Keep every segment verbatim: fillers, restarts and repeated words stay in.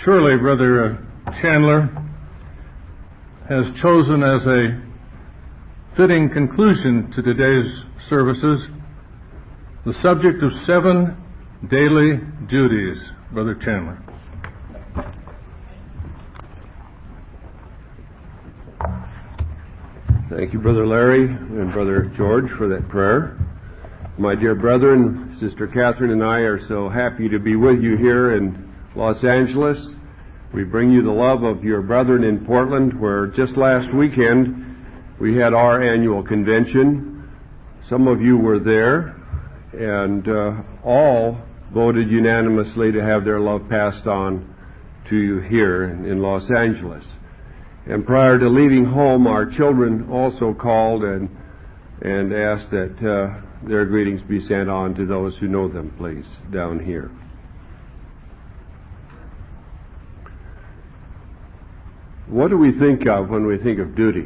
Surely Brother Chandler has chosen as a fitting conclusion to today's services the subject of seven daily duties. Brother Chandler. Thank you, Brother Larry and Brother George, for that prayer. My dear brethren, Sister Catherine and I are so happy to be with you here in Los Angeles. We bring you the love of your brethren in Portland, where just last weekend we had our annual convention. Some of you were there, and uh, all voted unanimously to have their love passed on to you here in, in Los Angeles. And prior to leaving home, our children also called and and asked that uh, their greetings be sent on to those who know them, please, down here. What do we think of when we think of duty?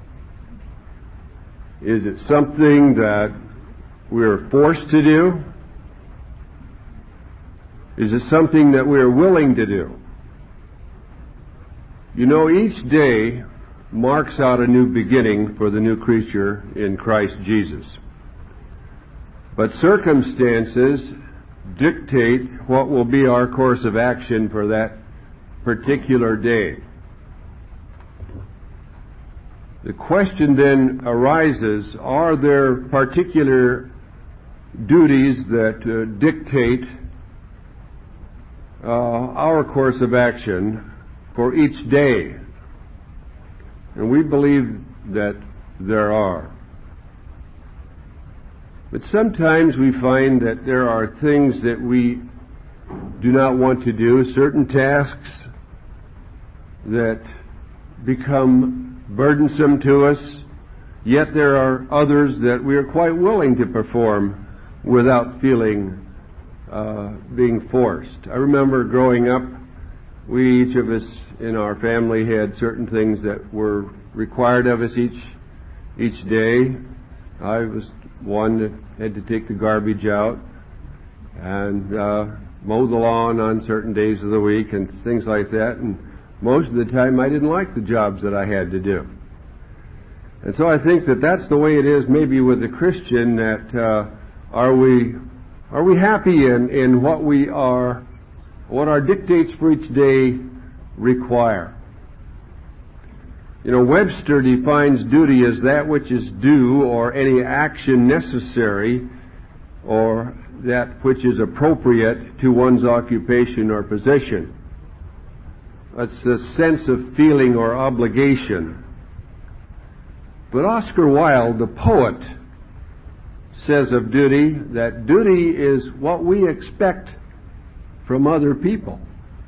Is it something that we're forced to do? Is it something that we're willing to do? You know, each day marks out a new beginning for the new creature in Christ Jesus. But circumstances dictate what will be our course of action for that particular day. The question then arises, are there particular duties that uh, dictate uh, our course of action for each day? And we believe that there are. But sometimes we find that there are things that we do not want to do, certain tasks that become burdensome to us, yet there are others that we are quite willing to perform without feeling uh, being forced. I remember growing up, we, each of us in our family, had certain things that were required of us each each day. I was one that had to take the garbage out and uh, mow the lawn on certain days of the week and things like that. And most of the time I didn't like the jobs that I had to do. And so I think that that's the way it is maybe with the Christian, that uh, are we are we happy in, in what we are, what our dictates for each day require. You know, Webster defines duty as that which is due or any action necessary or that which is appropriate to one's occupation or position. That's a sense of feeling or obligation. But Oscar Wilde, the poet, says of duty that duty is what we expect from other people.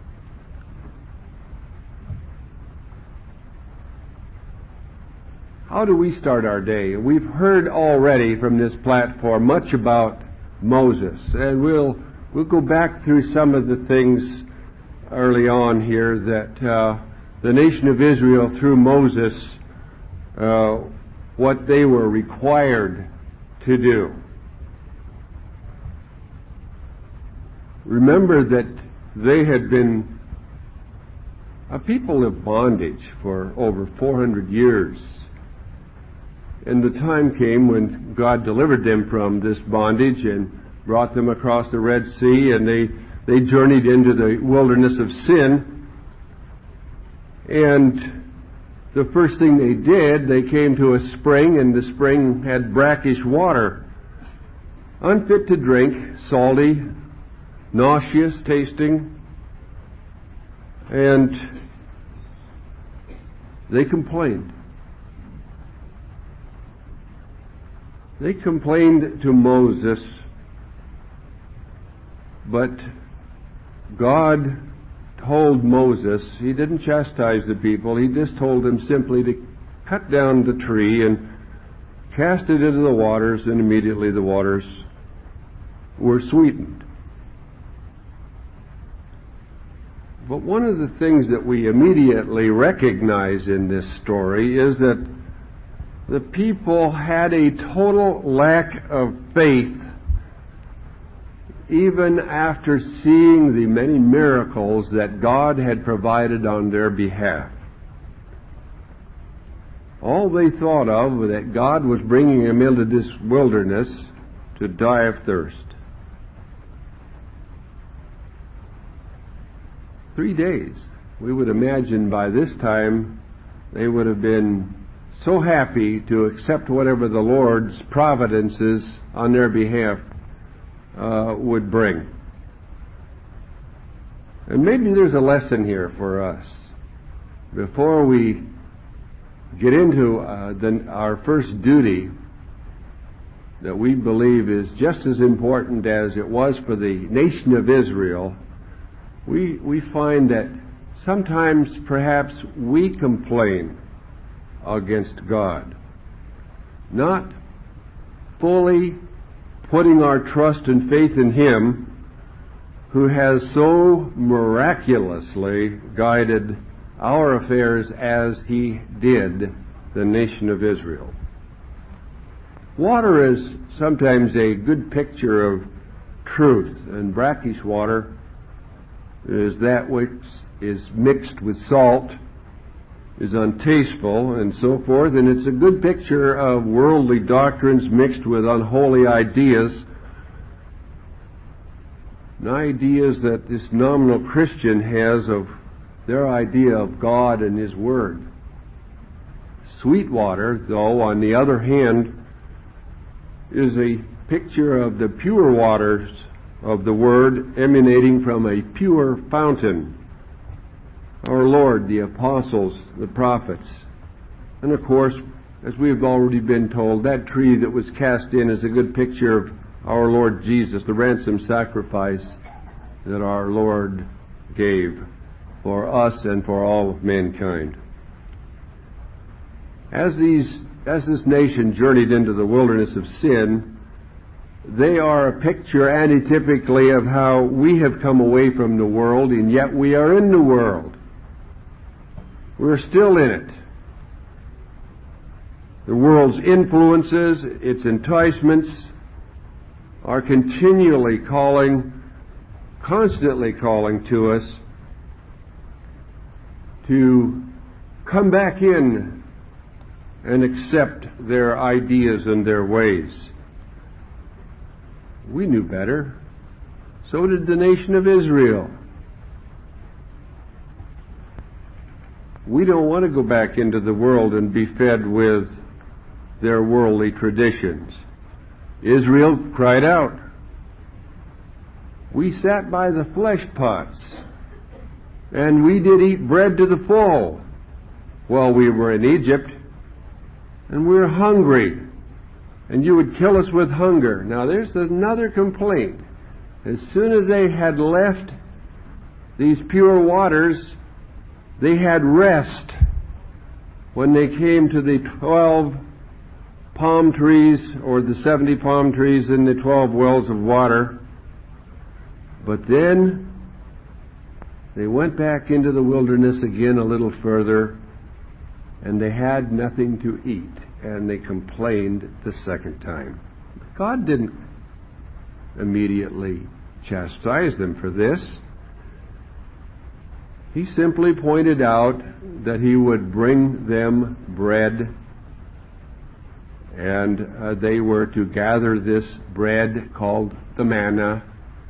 How do we start our day? We've heard already from this platform much about Moses, and we'll we'll go back through some of the things early on here that uh, the nation of Israel, through Moses, uh, what they were required to do. Remember that they had been a people of bondage for over four hundred years. And the time came when God delivered them from this bondage and brought them across the Red Sea, and they, they journeyed into the wilderness of sin. And the first thing they did, they came to a spring, and the spring had brackish water, unfit to drink, salty, nauseous tasting, and they complained. They complained to Moses, but God told Moses, he didn't chastise the people, he just told them simply to cut down the tree and cast it into the waters, and immediately the waters were sweetened. But one of the things that we immediately recognize in this story is that the people had a total lack of faith even after seeing the many miracles that God had provided on their behalf. All they thought of was that God was bringing them into this wilderness to die of thirst. Three days. We would imagine by this time they would have been so happy to accept whatever the Lord's providences on their behalf uh, would bring. And maybe there's a lesson here for us. Before we get into uh, the, our first duty that we believe is just as important as it was for the nation of Israel, we, we find that sometimes perhaps we complain against God, not fully putting our trust and faith in Him who has so miraculously guided our affairs as He did the nation of Israel. Water is sometimes a good picture of truth, and brackish water is that which is mixed with salt, is untasteful, and so forth, and it's a good picture of worldly doctrines mixed with unholy ideas, and ideas that this nominal Christian has of their idea of God and His Word. Sweet water, though, on the other hand, is a picture of the pure waters of the Word emanating from a pure fountain. Our Lord, the apostles, the prophets. And of course, as we have already been told, that tree that was cast in is a good picture of our Lord Jesus, the ransom sacrifice that our Lord gave for us and for all of mankind. As these, as this nation journeyed into the wilderness of sin, they are a picture antitypically of how we have come away from the world, and yet we are in the world. We're still in it. The world's influences, its enticements, are continually calling, constantly calling to us to come back in and accept their ideas and their ways. We knew better. So did the nation of Israel. We don't want to go back into the world and be fed with their worldly traditions. Israel cried out. We sat by the flesh pots, and we did eat bread to the full while we were in Egypt, and we were hungry, and you would kill us with hunger. Now there's another complaint. As soon as they had left these pure waters, they had rest when they came to the twelve palm trees, or the seventy palm trees and the twelve wells of water. But then they went back into the wilderness again a little further, and they had nothing to eat, and they complained the second time. God didn't immediately chastise them for this. He simply pointed out that He would bring them bread, and uh, they were to gather this bread called the manna,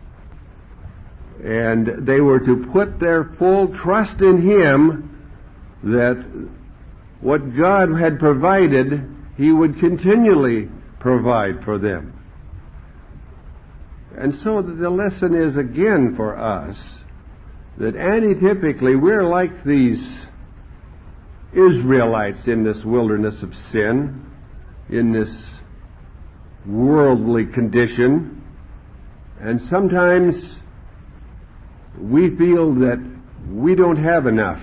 and they were to put their full trust in Him that what God had provided, He would continually provide for them. And so the lesson is again for us that antitypically we're like these Israelites in this wilderness of sin, in this worldly condition, and sometimes we feel that we don't have enough.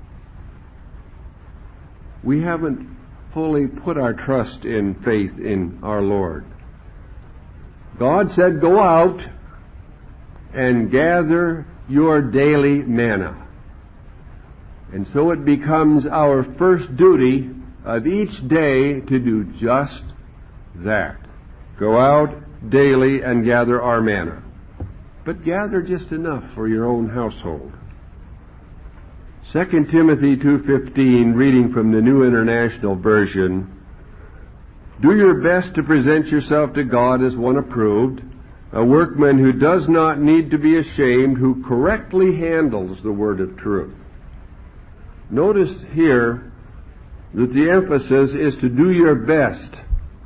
We haven't fully put our trust in faith in our Lord. God said, go out and gather your daily manna. And so it becomes our first duty of each day to do just that. Go out daily and gather our manna. but gather just enough for your own household. Second Timothy two fifteen, reading from the New International Version, do your best to present yourself to God as one approved, a workman who does not need to be ashamed, who correctly handles the word of truth. Notice here that the emphasis is to do your best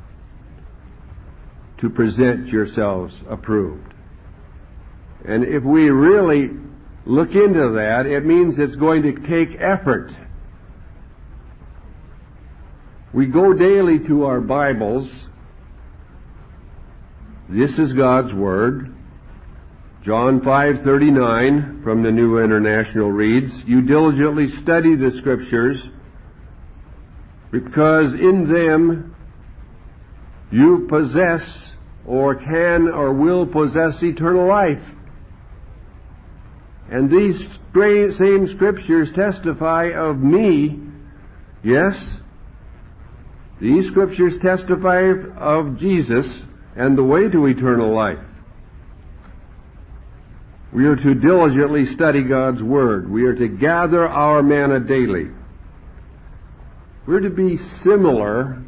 to present yourselves approved. And if we really look into that, it means it's going to take effort. We go daily to our Bibles. This is God's Word. John five thirty-nine from the New International reads, you diligently study the Scriptures because in them you possess or can or will possess eternal life. And these same Scriptures testify of me. Yes, these Scriptures testify of Jesus and the way to eternal life. We are to diligently study God's Word. We are to gather our manna daily. We're to be similar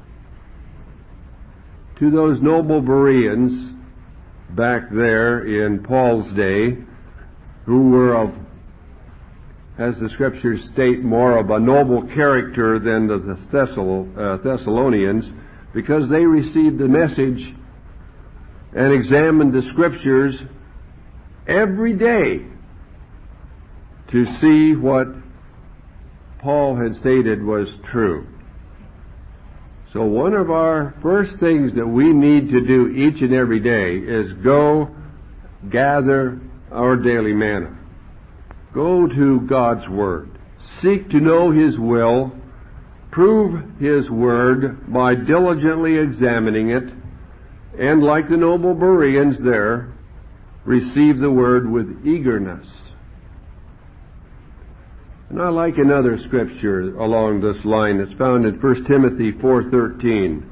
to those noble Bereans back there in Paul's day, who were of, as the Scriptures state, more of a noble character than the Thessalonians, because they received the message and examined the Scriptures every day to see what Paul had stated was true. So one of our first things that we need to do each and every day is go gather our daily manna. Go to God's Word. Seek to know His will. Prove His Word by diligently examining it. And like the noble Bereans there, receive the Word with eagerness. And I like another scripture along this line that's found in First Timothy four thirteen.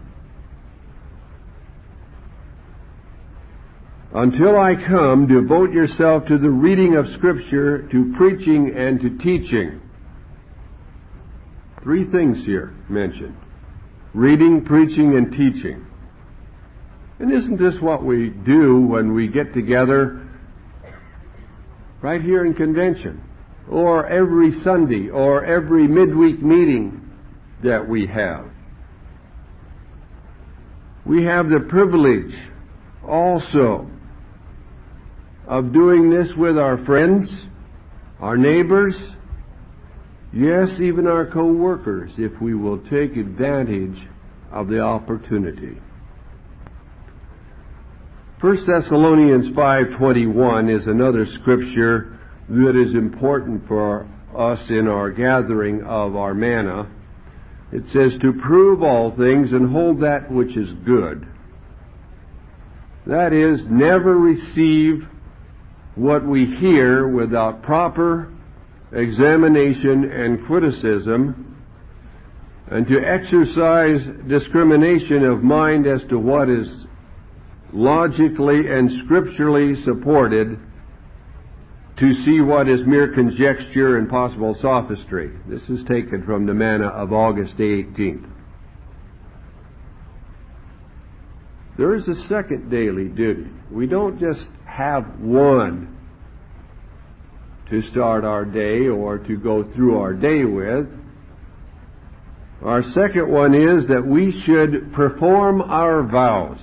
Until I come, devote yourself to the reading of Scripture, to preaching, and to teaching. Three things here mentioned. Reading, preaching, and teaching. And isn't this what we do when we get together right here in convention, or every Sunday, or every midweek meeting that we have? We have the privilege also of doing this with our friends, our neighbors, yes, even our co-workers, if we will take advantage of the opportunity. First Thessalonians five twenty-one is another scripture that is important for us in our gathering of our manna. It says, to prove all things and hold that which is good. That is, never receive what we hear without proper examination and criticism, and to exercise discrimination of mind as to what is logically and scripturally supported, to see what is mere conjecture and possible sophistry. This is taken from the manna of August eighteenth. There is a second daily duty. We don't just have one to start our day or to go through our day with. Our second one is that we should perform our vows.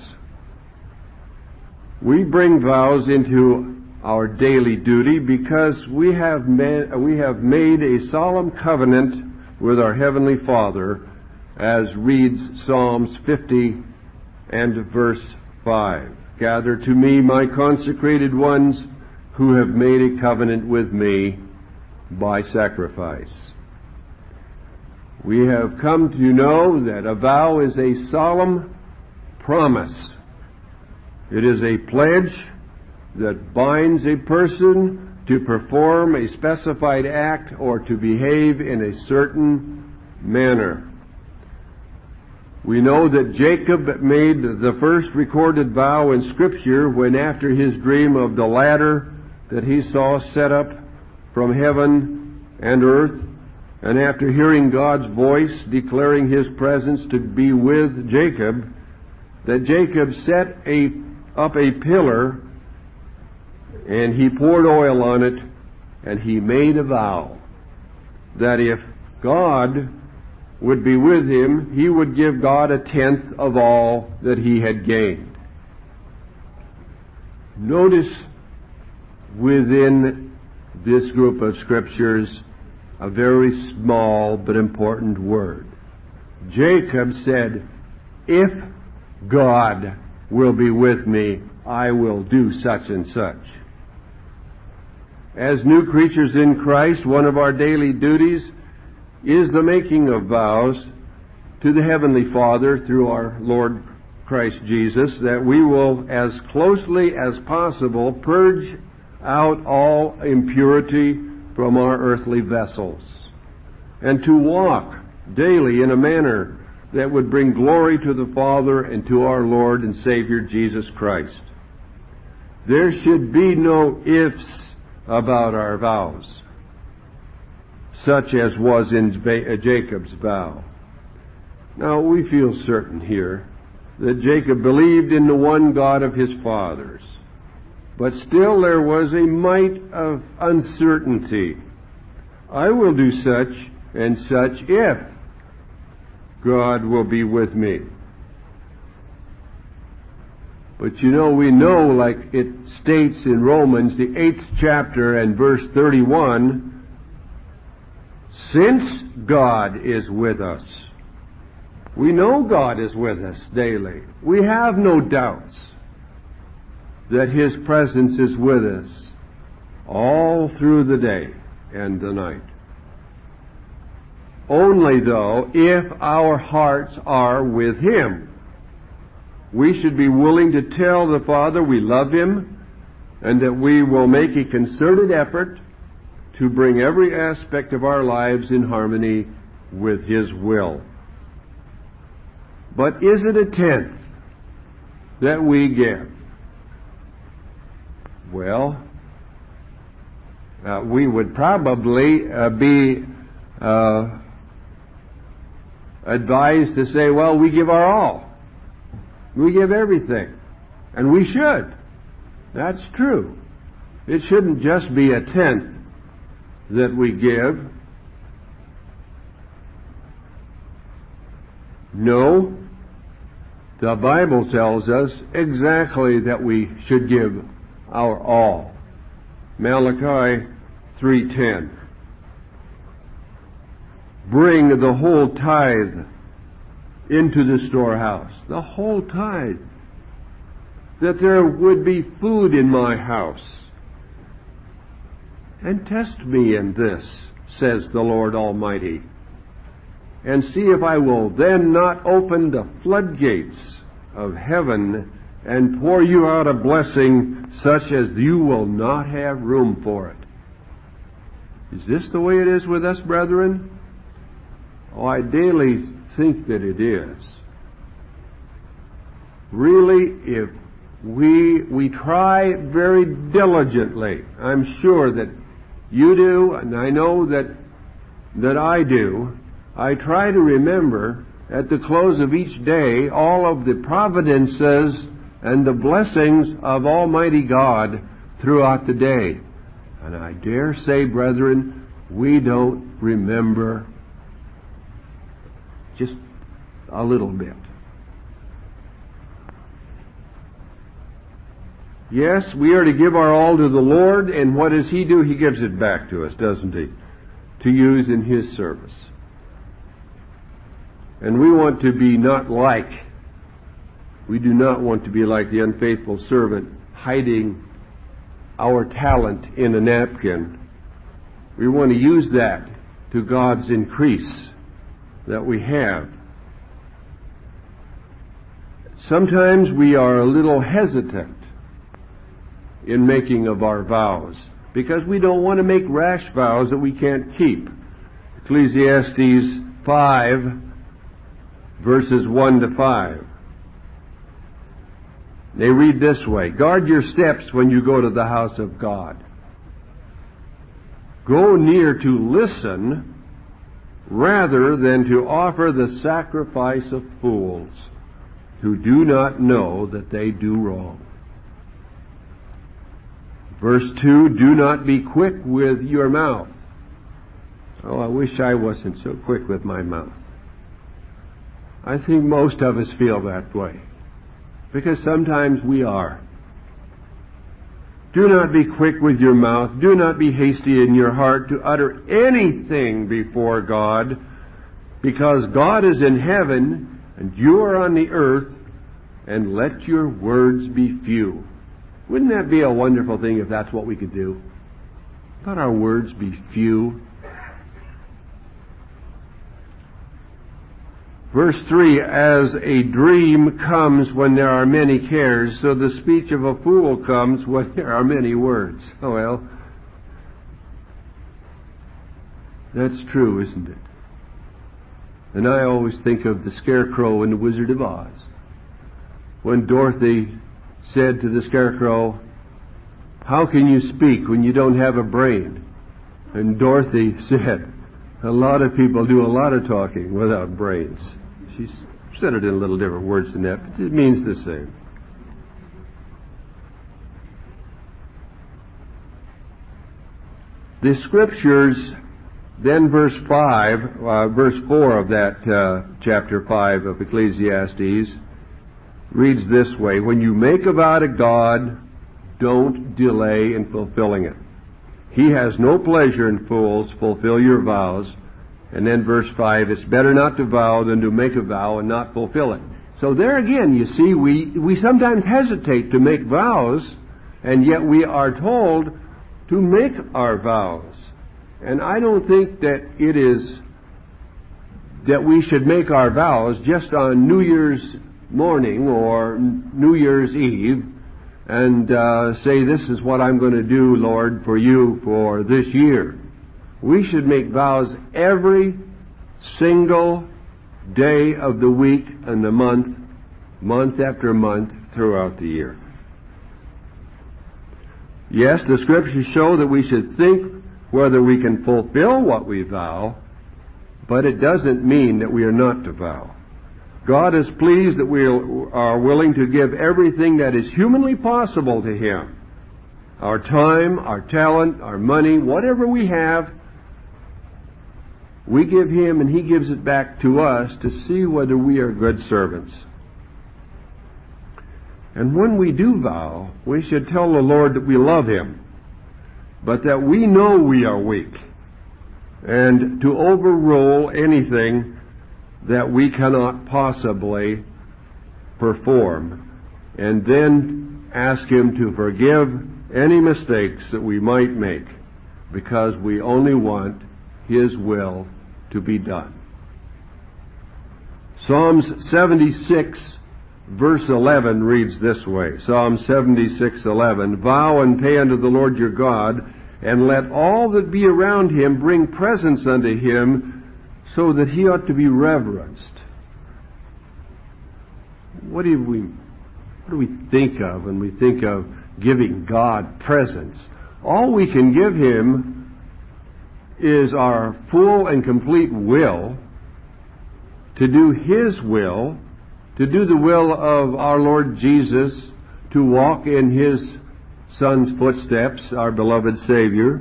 We bring vows into our daily duty because we have made, we have made a solemn covenant with our Heavenly Father, as reads Psalms fifty and verse five. Gather to me my consecrated ones who have made a covenant with me by sacrifice. We have come to know that a vow is a solemn promise. It is a pledge that binds a person to perform a specified act or to behave in a certain manner. We know that Jacob made the first recorded vow in Scripture when, after his dream of the ladder that he saw set up from heaven and earth, and after hearing God's voice declaring His presence to be with Jacob, that Jacob set a, up a pillar, and he poured oil on it, and he made a vow that if God would be with him, he would give God a tenth of all that he had gained. Notice within this group of scriptures a very small but important word. Jacob said, if God will be with me, I will do such and such. As new creatures in Christ, one of our daily duties is the making of vows to the Heavenly Father through our Lord Christ Jesus, that we will as closely as possible purge out all impurity from our earthly vessels, and to walk daily in a manner that would bring glory to the Father and to our Lord and Savior Jesus Christ. There should be no ifs about our vows, such as was in Jacob's vow. Now, we feel certain here that Jacob believed in the one God of his fathers, but still there was a mite of uncertainty. I will do such and such if God will be with me. But you know, we know, like it states in Romans, the eighth chapter and verse thirty-one, since God is with us, we know God is with us daily. We have no doubts that His presence is with us all through the day and the night. Only, though, if our hearts are with Him, we should be willing to tell the Father we love Him and that we will make a concerted effort to bring every aspect of our lives in harmony with His will. But is it a tenth that we give? Well, uh, we would probably uh, be uh, advised to say, well, we give our all. We give everything. And we should. That's true. It shouldn't just be a tenth that we give. No. The Bible tells us exactly that we should give our all. Malachi three ten. Bring the whole tithe into the storehouse. The whole tithe. That there would be food in my house. And test me in this, says the Lord Almighty, and see if I will then not open the floodgates of heaven and pour you out a blessing such as you will not have room for it. Is this the way it is with us, brethren? Oh, I daily think that it is. Really, if we we try very diligently, I'm sure that you do, and I know that that I do, I try to remember at the close of each day all of the providences and the blessings of Almighty God throughout the day. And I dare say, brethren, we don't remember just a little bit. Yes, we are to give our all to the Lord, and what does He do? He gives it back to us, doesn't He? To use in His service. And we want to be not like, we do not want to be like the unfaithful servant, hiding our talent in a napkin. We want to use that to God's increase that we have. Sometimes we are a little hesitant in making of our vows because we don't want to make rash vows that we can't keep. Ecclesiastes five, verses one to five. They read this way: guard your steps when you go to the house of God. Go near to listen rather than to offer the sacrifice of fools who do not know that they do wrong. Verse two, do not be quick with your mouth. Oh, I wish I wasn't so quick with my mouth. I think most of us feel that way, because sometimes we are. Do not be quick with your mouth. Do not be hasty in your heart to utter anything before God, because God is in heaven and you are on the earth, and let your words be few. Wouldn't that be a wonderful thing if that's what we could do? Let our words be few. Verse three, as a dream comes when there are many cares, so the speech of a fool comes when there are many words. Oh well, that's true, isn't it? And I always think of the Scarecrow in The Wizard of Oz, when Dorothy said to the Scarecrow, how can you speak when you don't have a brain? And Dorothy said, a lot of people do a lot of talking without brains. She said it in a little different words than that, but it means the same. The Scriptures, then verse five, uh, verse four of that uh, chapter five of Ecclesiastes, reads this way: when you make a vow to God, don't delay in fulfilling it. He has no pleasure in fools. Fulfill your vows. And then verse five, it's better not to vow than to make a vow and not fulfill it. So there again, you see, we, we sometimes hesitate to make vows, and yet we are told to make our vows. And I don't think that it is that we should make our vows just on New Year's morning or New Year's Eve and uh, say, this is what I'm going to do, Lord, for you for this year. We should make vows every single day of the week and the month, month after month, throughout the year. Yes, the Scriptures show that we should think whether we can fulfill what we vow, but it doesn't mean that we are not to vow. God is pleased that we are willing to give everything that is humanly possible to Him. Our time, our talent, our money, whatever we have, we give Him and He gives it back to us to see whether we are good servants. And when we do vow, we should tell the Lord that we love Him, but that we know we are weak, and to overrule anything that we cannot possibly perform, and then ask Him to forgive any mistakes that we might make, because we only want His will to be done. Psalms seventy-six verse eleven reads this way. Psalm seventy-six eleven, vow and pay unto the Lord your God, and let all that be around Him bring presents unto Him, so that He ought to be reverenced. What do we, what do we think of when we think of giving God presents? All we can give Him is our full and complete will to do His will, to do the will of our Lord Jesus, to walk in His Son's footsteps, our beloved Savior.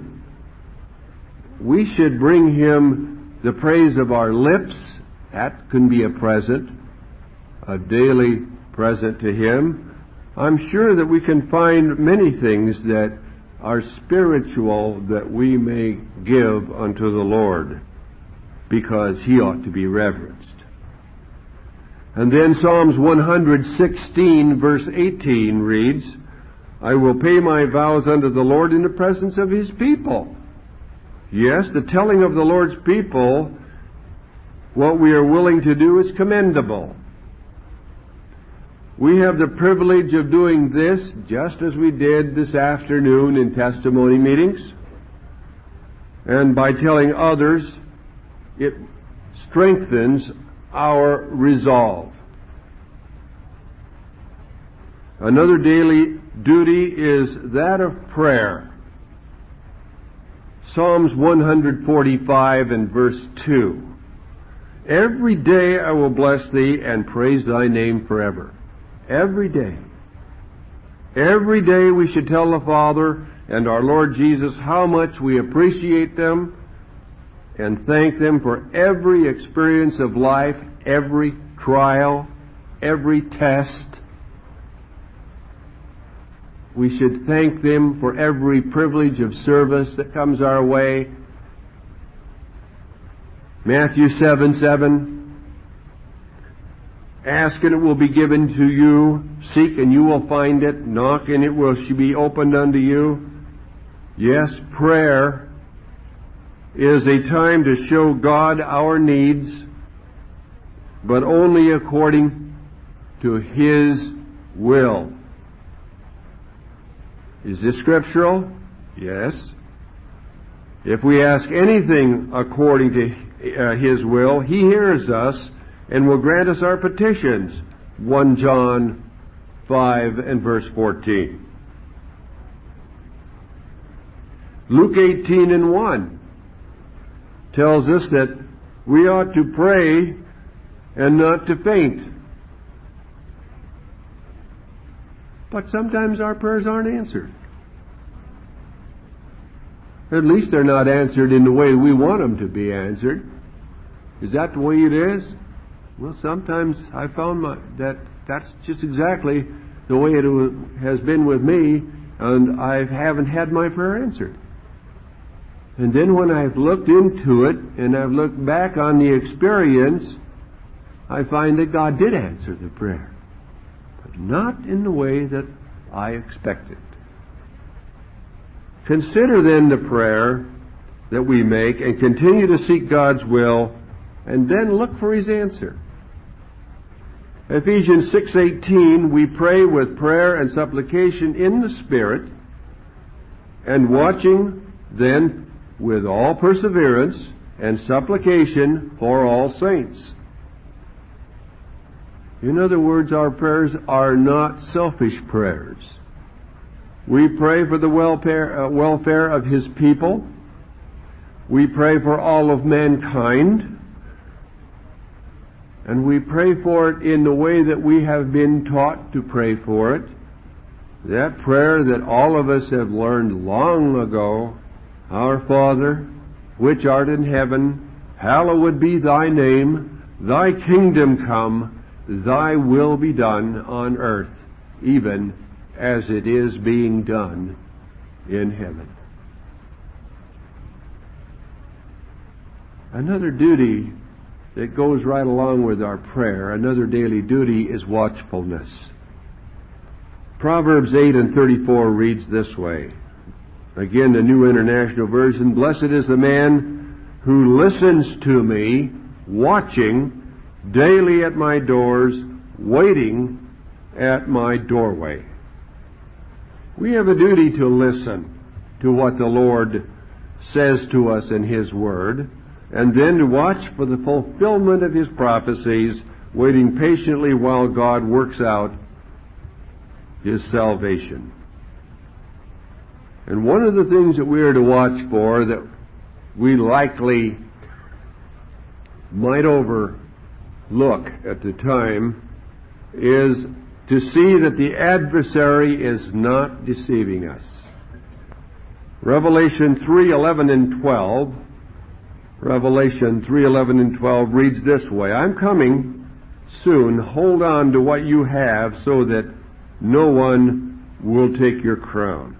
We should bring Him the praise of our lips. That can be a present, a daily present to Him. I'm sure that we can find many things that are spiritual that we may give unto the Lord, because He ought to be reverenced. And then Psalms one sixteen verse eighteen reads, I will pay my vows unto the Lord in the presence of His people. Yes, the telling of the Lord's people what we are willing to do is commendable. We have the privilege of doing this just as we did this afternoon in testimony meetings. And by telling others, it strengthens our resolve. Another daily duty is that of prayer. Psalms one forty-five and verse two. Every day I will bless thee and praise thy name forever. Every day. Every day we should tell the Father and our Lord Jesus how much we appreciate them and thank them for every experience of life, every trial, every test. We should thank them for every privilege of service that comes our way. Matthew seven seven. Ask and it will be given to you. Seek and you will find it. Knock and it will be opened unto you. Yes, prayer is a time to show God our needs, but only according to His will. Is this scriptural? Yes. If we ask anything according to uh, His will, He hears us and will grant us our petitions. First John five and verse fourteen. Luke eighteen and one tells us that we ought to pray and not to faint. But sometimes our prayers aren't answered. At least they're not answered in the way we want them to be answered. Is that the way it is? Well, sometimes I found my, that that's just exactly the way it has been with me, and I haven't had my prayer answered. And then when I've looked into it and I've looked back on the experience, I find that God did answer the prayer, but not in the way that I expected. Consider then the prayer that we make and continue to seek God's will, and then look for His answer. Ephesians six eighteen, we pray with prayer and supplication in the Spirit, and watching then with all perseverance and supplication for all saints. In other words, our prayers are not selfish prayers. We pray for the welfare, uh, welfare of His people. We pray for all of mankind. And we pray for it in the way that we have been taught to pray for it. That prayer that all of us have learned long ago. Our Father, which art in heaven, hallowed be thy name. Thy kingdom come, thy will be done on earth, even as it is being done in heaven. Another duty that goes right along with our prayer, another daily duty, is watchfulness. Proverbs eight and thirty-four reads this way. Again, the New International Version, blessed is the man who listens to me, watching daily at my doors, waiting at my doorway. We have a duty to listen to what the Lord says to us in His Word, and then to watch for the fulfillment of His prophecies, waiting patiently while God works out His salvation. And one of the things that we are to watch for that we likely might overlook at the time is to see that the adversary is not deceiving us. Revelation three eleven and twelve, Revelation three eleven and twelve reads this way, I'm coming soon, hold on to what you have so that no one will take your crown.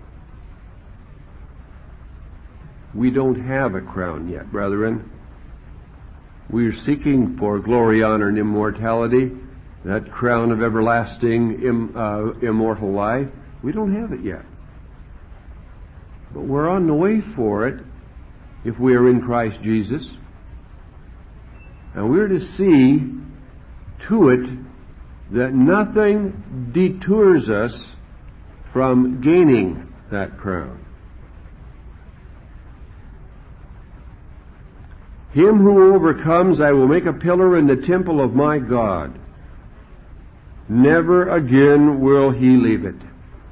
We don't have a crown yet, brethren. We are seeking for glory, honor, and immortality, that crown of everlasting im, uh, immortal life. We don't have it yet. But we're on the way for it if we are in Christ Jesus. And we're to see to it that nothing deters us from gaining that crown. Him who overcomes I will make a pillar in the temple of my God. Never again will he leave it.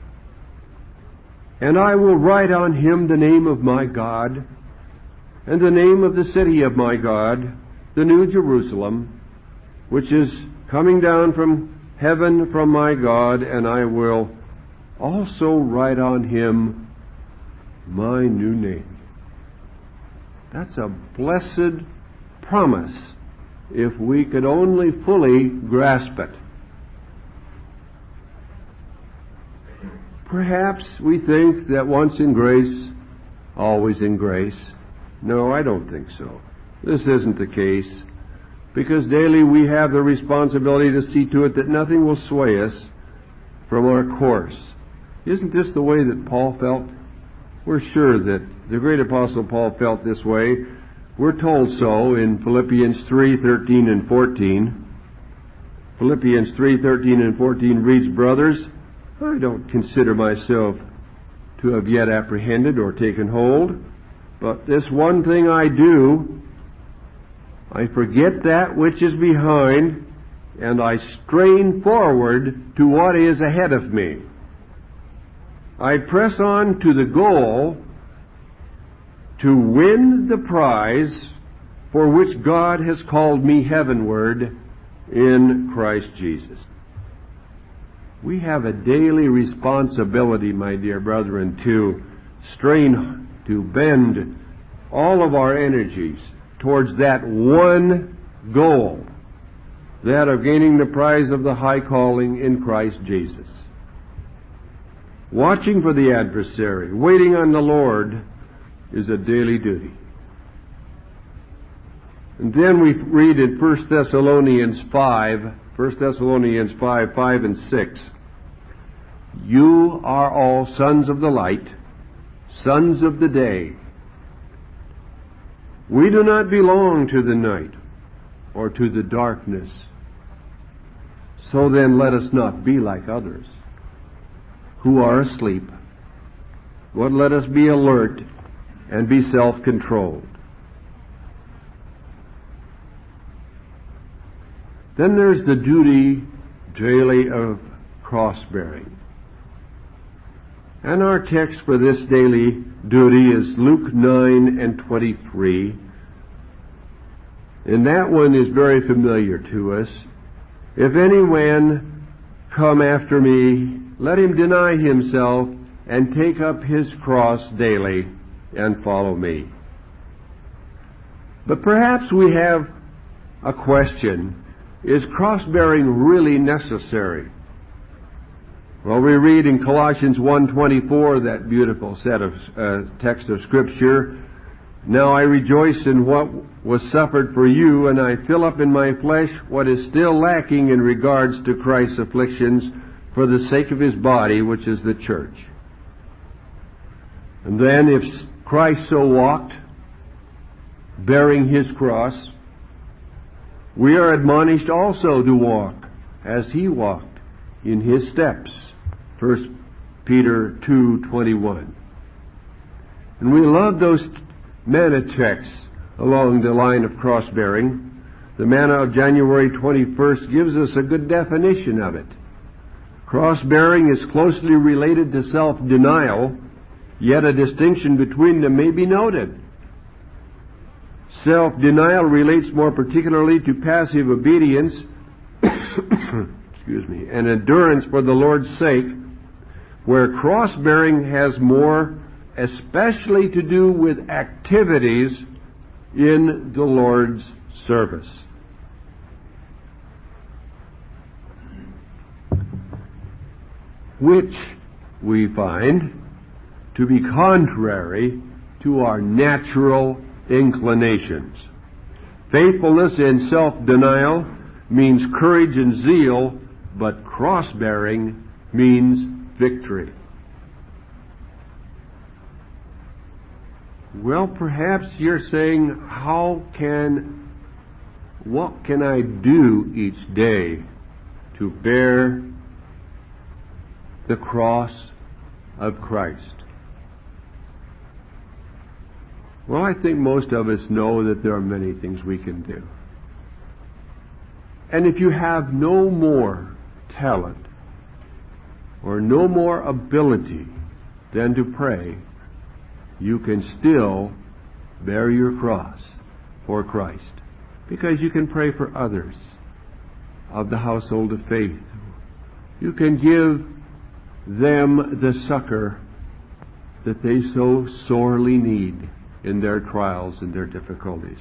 And I will write on him the name of my God, and the name of the city of my God, the New Jerusalem, which is coming down from heaven from my God, and I will also write on him my new name. That's a blessed promise if we could only fully grasp it. Perhaps we think that once in grace, always in grace. No, I don't think so. This isn't the case, because daily we have the responsibility to see to it that nothing will sway us from our course. Isn't this the way that Paul felt? We're sure that the great apostle Paul felt this way. We're told so in Philippians three thirteen and fourteen. Philippians three thirteen and fourteen reads, "Brothers, I don't consider myself to have yet apprehended or taken hold, but this one thing I do, I forget that which is behind, and I strain forward to what is ahead of me. I press on to the goal to win the prize for which God has called me heavenward in Christ Jesus." We have a daily responsibility, my dear brethren, to strain, to bend all of our energies towards that one goal, that of gaining the prize of the high calling in Christ Jesus. Watching for the adversary, waiting on the Lord, is a daily duty. And then we read in First Thessalonians five, First Thessalonians five, five and six, "You are all sons of the light, sons of the day. We do not belong to the night or to the darkness. So then let us not be like others who are asleep, but let us be alert and be self-controlled." Then there's the duty daily of cross-bearing. And our text for this daily duty is Luke nine and twenty-three. And that one is very familiar to us. "If any man come after me, let him deny himself and take up his cross daily and follow me." But perhaps we have a question. Is cross-bearing really necessary? Well, we read in Colossians one twenty-four, that beautiful set of uh, text of Scripture, "Now I rejoice in what was suffered for you, and I fill up in my flesh what is still lacking in regards to Christ's afflictions for the sake of his body, which is the church." And then if Christ so walked, bearing his cross, we are admonished also to walk as he walked in his steps. First Peter two twenty-one. And we love those manna texts along the line of cross-bearing. The manna of January twenty-first gives us a good definition of it. Cross-bearing is closely related to self-denial, yet a distinction between them may be noted. Self-denial relates more particularly to passive obedience excuse me, and endurance for the Lord's sake, where cross-bearing has more especially to do with activities in the Lord's service. Which we find to be contrary to our natural inclinations. Faithfulness and self-denial means courage and zeal, but cross-bearing means victory. Well, perhaps you're saying, how can, what can I do each day to bear the cross of Christ? Well, I think most of us know that there are many things we can do. And if you have no more talent or no more ability than to pray, you can still bear your cross for Christ, because you can pray for others of the household of faith. You can give them the succor that they so sorely need in their trials and their difficulties.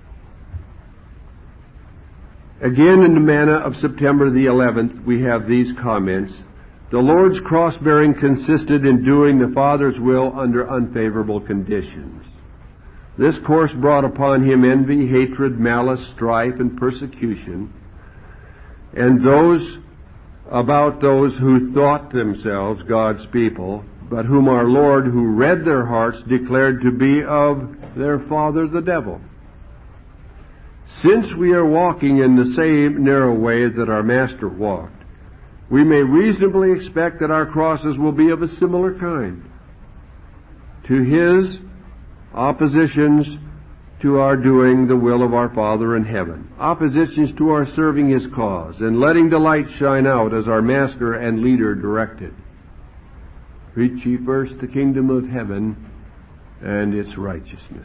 Again, in the manna of September the eleventh, we have these comments. The Lord's cross-bearing consisted in doing the Father's will under unfavorable conditions. This course brought upon him envy, hatred, malice, strife, and persecution, and those about those who thought themselves God's people, but whom our Lord, who read their hearts, declared to be of their father the devil. Since we are walking in the same narrow way that our Master walked, we may reasonably expect that our crosses will be of a similar kind. To his oppositions to our doing the will of our Father in heaven, oppositions to our serving his cause, and letting the light shine out as our Master and Leader directed. Preach ye first the kingdom of heaven and its righteousness.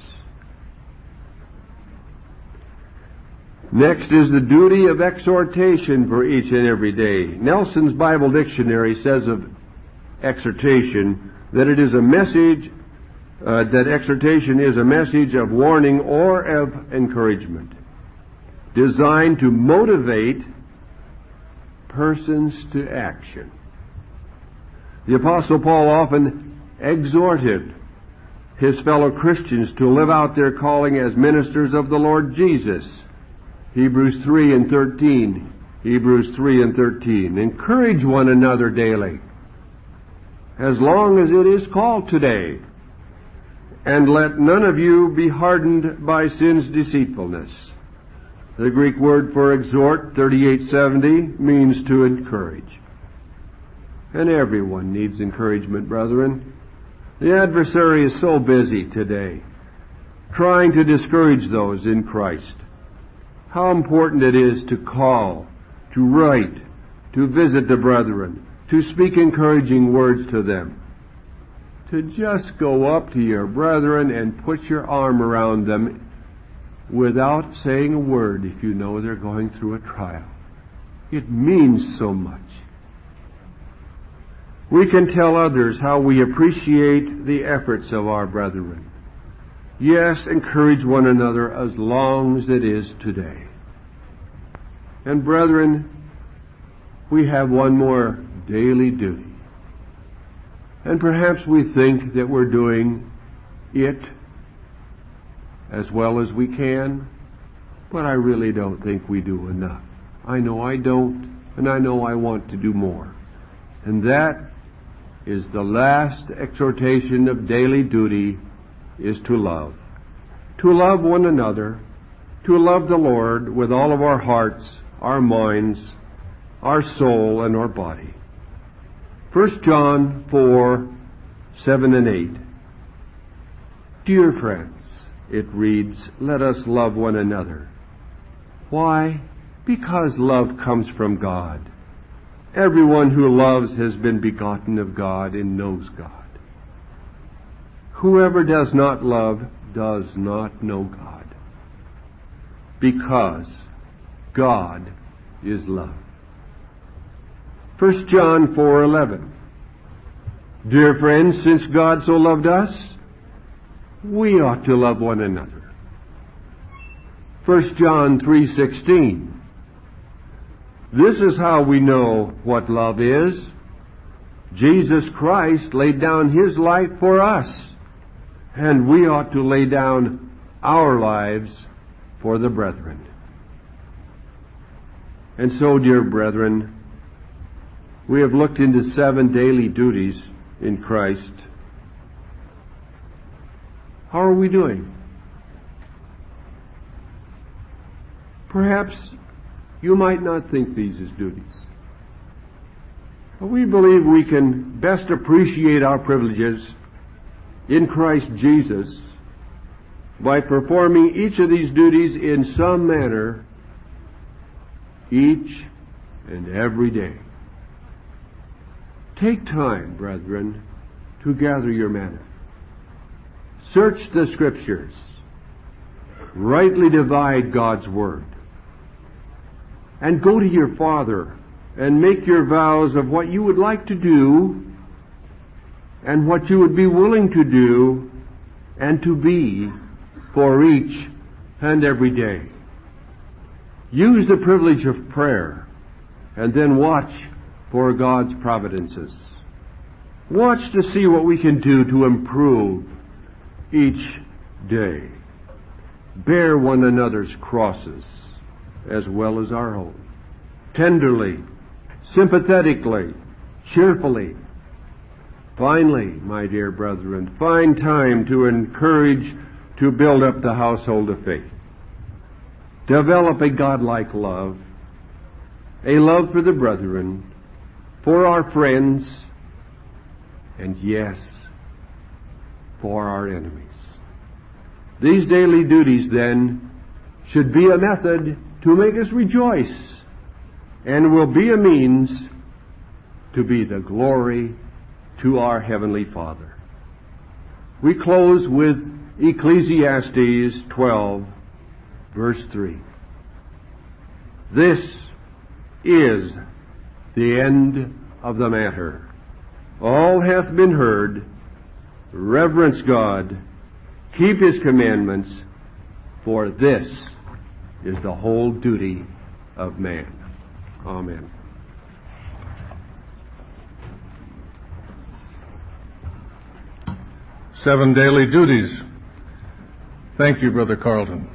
Next is the duty of exhortation for each and every day. Nelson's Bible Dictionary says of exhortation that it is a message, uh, that exhortation is a message of warning or of encouragement, designed to motivate persons to action. The Apostle Paul often exhorted his fellow Christians to live out their calling as ministers of the Lord Jesus. Hebrews three and thirteen. Hebrews three and thirteen. Encourage one another daily, as long as it is called today. And let none of you be hardened by sin's deceitfulness. The Greek word for exhort, thirty-eight seventy, means to encourage. And everyone needs encouragement, brethren. The adversary is so busy today, trying to discourage those in Christ. How important it is to call, to write, to visit the brethren, to speak encouraging words to them, to just go up to your brethren and put your arm around them without saying a word if you know they're going through a trial. It means so much. We can tell others how we appreciate the efforts of our brethren. Yes, encourage one another as long as it is today. And brethren, we have one more daily duty. And perhaps we think that we're doing it as well as we can, but I really don't think we do enough. I know I don't, and I know I want to do more. And that is the last exhortation of daily duty, is to love. To love one another, to love the Lord with all of our hearts, our minds, our soul, and our body. First John four, seven and eight. Dear friends, it reads, let us love one another. Why? Because love comes from God. Everyone who loves has been begotten of God and knows God. Whoever does not love does not know God, because God is love. First John four eleven. Dear friends, since God so loved us, we ought to love one another. First John three sixteen. This is how we know what love is. Jesus Christ laid down his life for us, and we ought to lay down our lives for the brethren. And so, dear brethren, we have looked into seven daily duties in Christ. How are we doing? Perhaps you might not think these as duties, but we believe we can best appreciate our privileges in Christ Jesus by performing each of these duties in some manner each and every day. Take time, brethren, to gather your manna. Search the Scriptures. Rightly divide God's Word. And go to your Father and make your vows of what you would like to do and what you would be willing to do and to be for each and every day. Use the privilege of prayer and then watch for God's providences. Watch to see what we can do to improve each day. Bear one another's crosses as well as our own. Tenderly, sympathetically, cheerfully. Finally, my dear brethren, find time to encourage to build up the household of faith. Develop a godlike love, a love for the brethren, for our friends, and yes, for our enemies. These daily duties, then, should be a method to make us rejoice and will be a means to be the glory to our Heavenly Father. We close with Ecclesiastes twelve, verse three. This is the end of the matter. All hath been heard. Reverence God. Keep His commandments, for this is the whole duty of man. Amen. Seven daily duties. Thank you, Brother Carlton.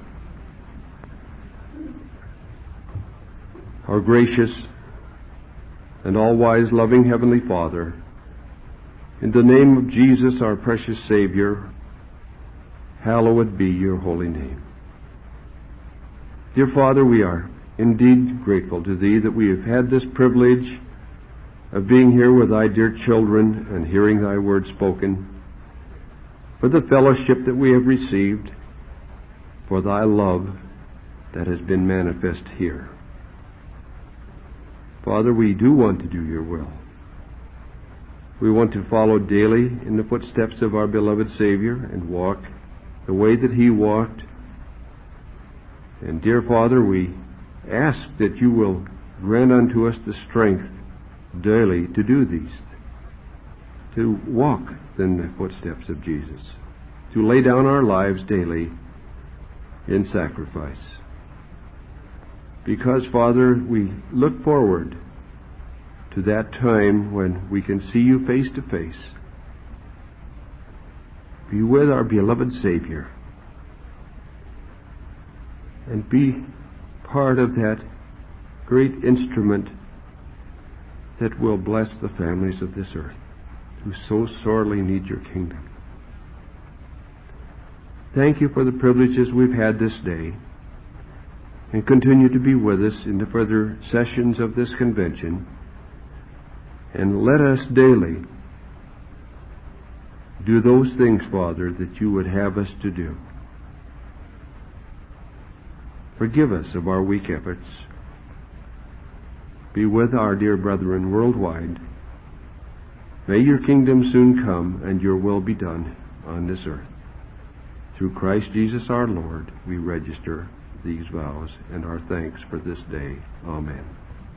Our gracious and all-wise, loving Heavenly Father, in the name of Jesus, our precious Savior, hallowed be your holy name. Dear Father, we are indeed grateful to Thee that we have had this privilege of being here with Thy dear children and hearing Thy word spoken, for the fellowship that we have received, for Thy love that has been manifest here. Father, we do want to do your will. We want to follow daily in the footsteps of our beloved Savior and walk the way that He walked. And dear Father, we ask that you will grant unto us the strength daily to do these, to walk in the footsteps of Jesus, to lay down our lives daily in sacrifice. Because, Father, we look forward to that time when we can see you face to face, be with our beloved Savior, and be part of that great instrument that will bless the families of this earth who so sorely need your kingdom. Thank you for the privileges we've had this day, and continue to be with us in the further sessions of this convention, and let us daily do those things, Father, that you would have us to do. Forgive us of our weak efforts. Be with our dear brethren worldwide. May your kingdom soon come and your will be done on this earth. Through Christ Jesus our Lord, we register these vows and our thanks for this day. Amen.